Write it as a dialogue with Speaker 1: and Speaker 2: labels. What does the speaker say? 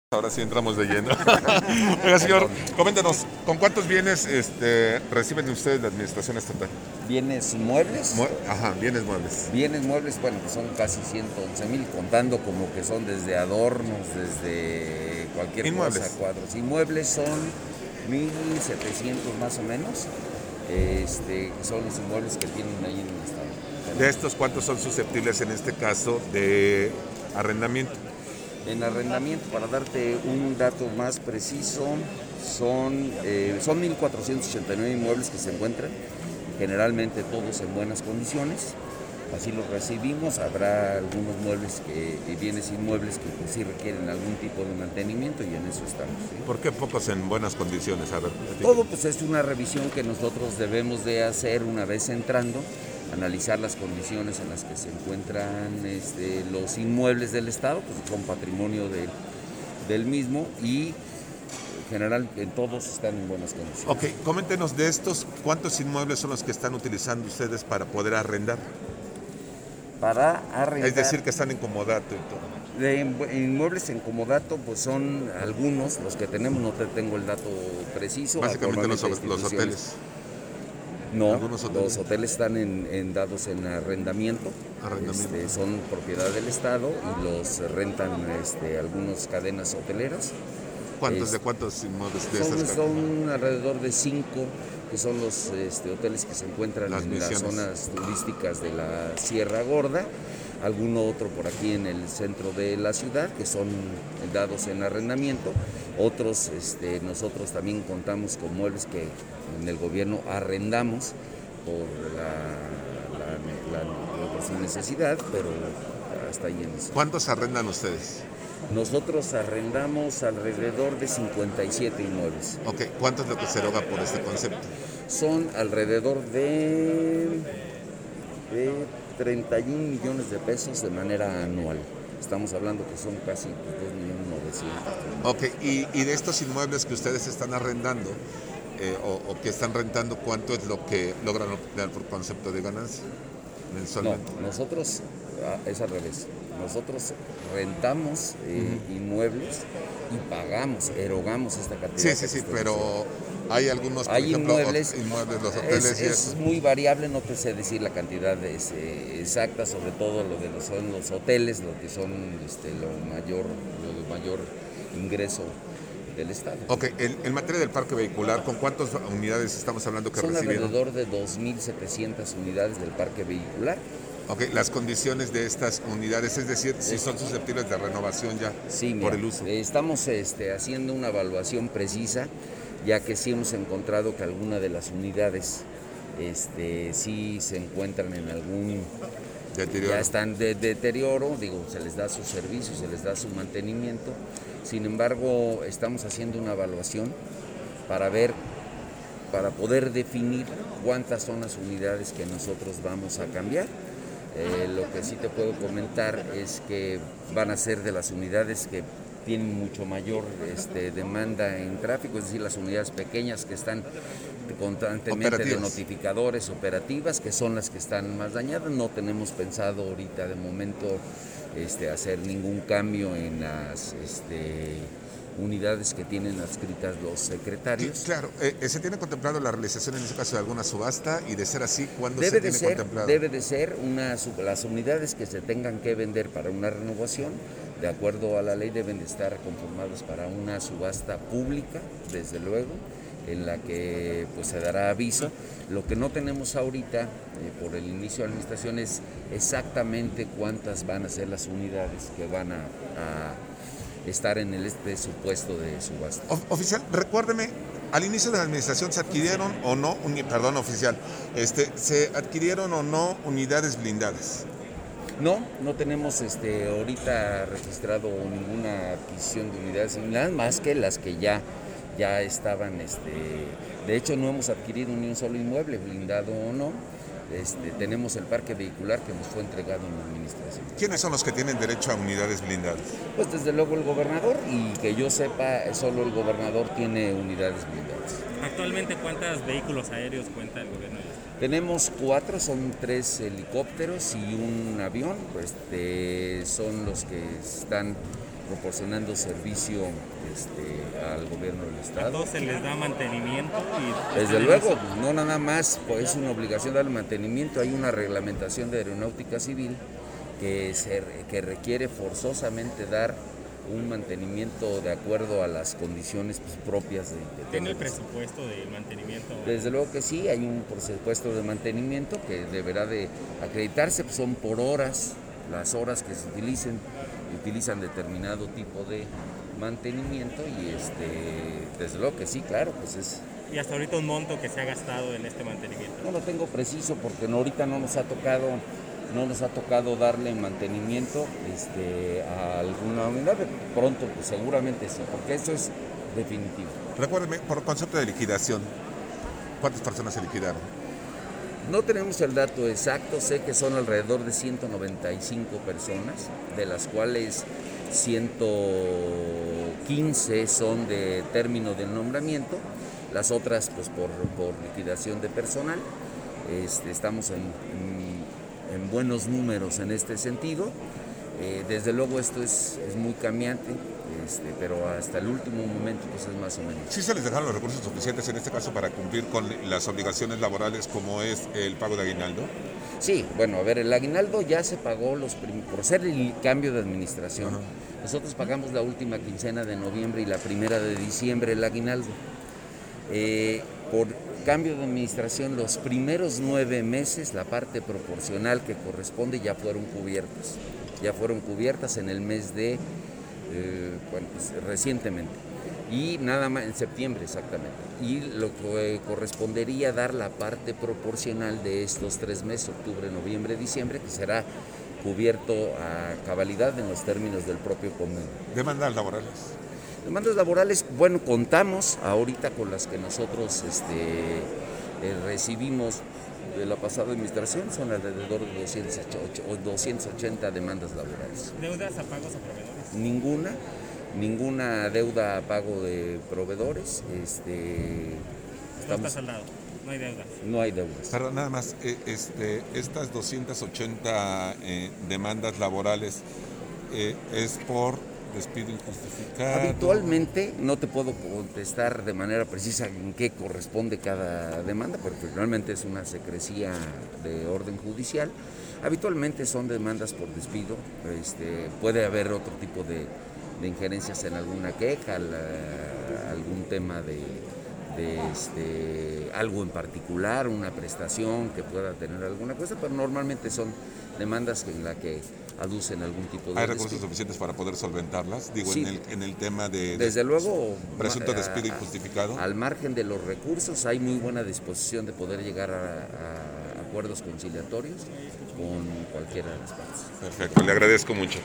Speaker 1: Ahora sí entramos de lleno. Oiga, señor, coméntenos, ¿con cuántos bienes reciben ustedes la administración estatal?
Speaker 2: Bienes muebles.
Speaker 1: Ajá, bienes muebles.
Speaker 2: Bienes muebles, bueno, que son casi 111,000, contando como que son desde adornos, desde cualquier
Speaker 1: Inmuebles.
Speaker 2: cosa, cuadros. Inmuebles son 1,700 más o menos, que son los inmuebles que tienen ahí en el estado.
Speaker 1: De estos, ¿cuántos son susceptibles en este caso de arrendamiento?
Speaker 2: En arrendamiento, para darte un dato más preciso, son 1,489 inmuebles que se encuentran, generalmente todos en buenas condiciones. Así los recibimos. Habrá algunos muebles bienes inmuebles que pues, sí requieren algún tipo de mantenimiento y en eso estamos. ¿Sí?
Speaker 1: ¿Por qué pocos en buenas condiciones? A ver,
Speaker 2: Todo pues es una revisión que nosotros debemos de hacer una vez entrando, analizar las condiciones en las que se encuentran los inmuebles del Estado, pues son patrimonio del mismo y en general en todos están en buenas condiciones.
Speaker 1: Ok, coméntenos de estos, ¿cuántos inmuebles son los que están utilizando ustedes para poder arrendar?
Speaker 2: Para arrendar.
Speaker 1: Es decir, que están en comodato y todo.
Speaker 2: De inmuebles en comodato, pues son algunos los que tenemos, no te tengo el dato preciso.
Speaker 1: Básicamente los hoteles.
Speaker 2: No,
Speaker 1: Algunos hoteles.
Speaker 2: los hoteles están dados en arrendamiento. Son propiedad del Estado y los rentan algunas cadenas hoteleras.
Speaker 1: ¿De cuántos inmuebles de estas?
Speaker 2: Son alrededor de 5, que son los hoteles que se encuentran en las zonas turísticas de la Sierra Gorda. Alguno otro por aquí en el centro de la ciudad, que son dados en arrendamiento. Otros, nosotros también contamos con muebles que en el gobierno arrendamos por su necesidad, pero hasta ahí en eso.
Speaker 1: ¿Cuántos arrendan ustedes?
Speaker 2: Nosotros arrendamos alrededor de 57 inmuebles.
Speaker 1: Ok, ¿cuánto es lo que se eroga por este concepto?
Speaker 2: Son alrededor de 31 millones de pesos de manera anual. Estamos hablando que son casi 2.900.000.
Speaker 1: Ok, y de estos inmuebles que ustedes están arrendando o que están rentando, ¿cuánto es lo que logran obtener por concepto de ganancia mensualmente?
Speaker 2: No, nosotros es al revés. Nosotros rentamos inmuebles y pagamos, erogamos esta cantidad.
Speaker 1: Sí, pero hay algunos, por
Speaker 2: hay
Speaker 1: ejemplo,
Speaker 2: inmuebles,
Speaker 1: los hoteles
Speaker 2: es muy variable, no te sé decir la cantidad exacta, sobre todo lo de son los hoteles, lo que son lo mayor ingreso del Estado.
Speaker 1: Ok, en materia del parque vehicular, ¿con cuántas unidades estamos hablando que recibieron?
Speaker 2: Son alrededor de 2,700 unidades del parque vehicular.
Speaker 1: Ok, las condiciones de estas unidades, es decir, si son susceptibles de renovación ya por el uso.
Speaker 2: Estamos haciendo una evaluación precisa, ya que sí hemos encontrado que algunas de las unidades sí se encuentran en algún
Speaker 1: deterioro.
Speaker 2: Ya están de deterioro, se les da su servicio, se les da su mantenimiento. Sin embargo, estamos haciendo una evaluación para poder definir cuántas son las unidades que nosotros vamos a cambiar. Lo que sí te puedo comentar es que van a ser de las unidades que tienen mucho mayor demanda en tráfico, es decir, las unidades pequeñas que están constantemente de notificadores operativas, que son las que están más dañadas. No tenemos pensado ahorita de momento hacer ningún cambio en las unidades que tienen adscritas los secretarios.
Speaker 1: Sí, claro, ¿se tiene contemplado la realización en este caso de alguna subasta? Y de ser así, ¿cuándo se tiene contemplado?
Speaker 2: Debe de ser las unidades que se tengan que vender para una renovación, de acuerdo a la ley, deben de estar conformadas para una subasta pública, desde luego, en la que pues se dará aviso. Lo que no tenemos ahorita, por el inicio de la administración, es exactamente cuántas van a ser las unidades que van a estar en el presupuesto de subasta.
Speaker 1: Oficial, recuérdeme, al inicio de la administración se adquirieron o no, ¿se adquirieron o no unidades blindadas?
Speaker 2: No tenemos ahorita registrado ninguna adquisición de unidades blindadas, más que las que ya estaban, de hecho no hemos adquirido ni un solo inmueble, blindado o no. Tenemos el parque vehicular que nos fue entregado en la administración.
Speaker 1: ¿Quiénes son los que tienen derecho a unidades blindadas?
Speaker 2: Pues desde luego el gobernador, y que yo sepa, solo el gobernador tiene unidades blindadas.
Speaker 3: Actualmente, ¿cuántos vehículos aéreos cuenta el gobierno?
Speaker 2: Tenemos 4, son 3 helicópteros y un avión, son los que están proporcionando servicio al gobierno del
Speaker 3: A
Speaker 2: estado.
Speaker 3: todos se les da mantenimiento y
Speaker 2: Desde luego, no nada más, pues es una obligación darle mantenimiento. Hay una reglamentación de aeronáutica civil que requiere forzosamente dar un mantenimiento de acuerdo a las condiciones pues, propias de
Speaker 3: ¿Tiene el
Speaker 2: tener.
Speaker 3: presupuesto de mantenimiento?
Speaker 2: Desde luego que sí, hay un presupuesto de mantenimiento que deberá de acreditarse, pues son por horas, las horas que se utilizan determinado tipo de mantenimiento y desde luego que sí, claro, pues es.
Speaker 3: Y hasta ahorita un monto que se ha gastado en este mantenimiento.
Speaker 2: No lo tengo preciso porque ahorita no nos ha tocado darle mantenimiento a alguna unidad. Pronto, pues seguramente sí, porque eso es definitivo.
Speaker 1: Recuérdeme, por concepto de liquidación, ¿cuántas personas se liquidaron?
Speaker 2: No tenemos el dato exacto, sé que son alrededor de 195 personas, de las cuales 115 son de término de nombramiento, las otras pues por liquidación de personal. Estamos en buenos números en este sentido. Desde luego esto es muy cambiante, pero hasta el último momento pues es más o menos.
Speaker 1: ¿Sí se les dejaron los recursos suficientes en este caso para cumplir con las obligaciones laborales como es el pago de aguinaldo?
Speaker 2: Sí, bueno, a ver, el aguinaldo ya se pagó por ser el cambio de administración.
Speaker 1: Ajá.
Speaker 2: Nosotros pagamos la última quincena de noviembre y la primera de diciembre el aguinaldo. Por cambio de administración, los primeros 9 meses, la parte proporcional que corresponde ya fueron cubiertas en el mes de, recientemente, y nada más en septiembre exactamente, y lo que correspondería dar la parte proporcional de estos 3 meses, octubre, noviembre, diciembre, que será cubierto a cabalidad en los términos del propio convenio.
Speaker 1: Demandas laborales.
Speaker 2: Demandas laborales, bueno, contamos ahorita con las que nosotros recibimos de la pasada administración, son alrededor de 280 demandas laborales.
Speaker 3: ¿Deudas a pagos a proveedores?
Speaker 2: Ninguna deuda a pago de proveedores.
Speaker 3: No está saldado, no hay deudas.
Speaker 2: No hay deudas.
Speaker 1: Perdón, nada más, estas 280 demandas laborales es por despido injustificado.
Speaker 2: Habitualmente no te puedo contestar de manera precisa en qué corresponde cada demanda, porque realmente es una secrecía de orden judicial. Habitualmente son demandas por despido, puede haber otro tipo de injerencias en alguna queja, algún tema de algo en particular, una prestación que pueda tener alguna cosa, pero normalmente son demandas en la que aducen algún tipo de
Speaker 1: ¿Hay recursos suficientes para poder solventarlas? Digo,
Speaker 2: sí,
Speaker 1: en el tema de
Speaker 2: desde luego,
Speaker 1: presunto despido injustificado.
Speaker 2: Al margen de los recursos, hay muy buena disposición de poder llegar a acuerdos conciliatorios con cualquiera de las partes.
Speaker 1: Perfecto, le agradezco mucho.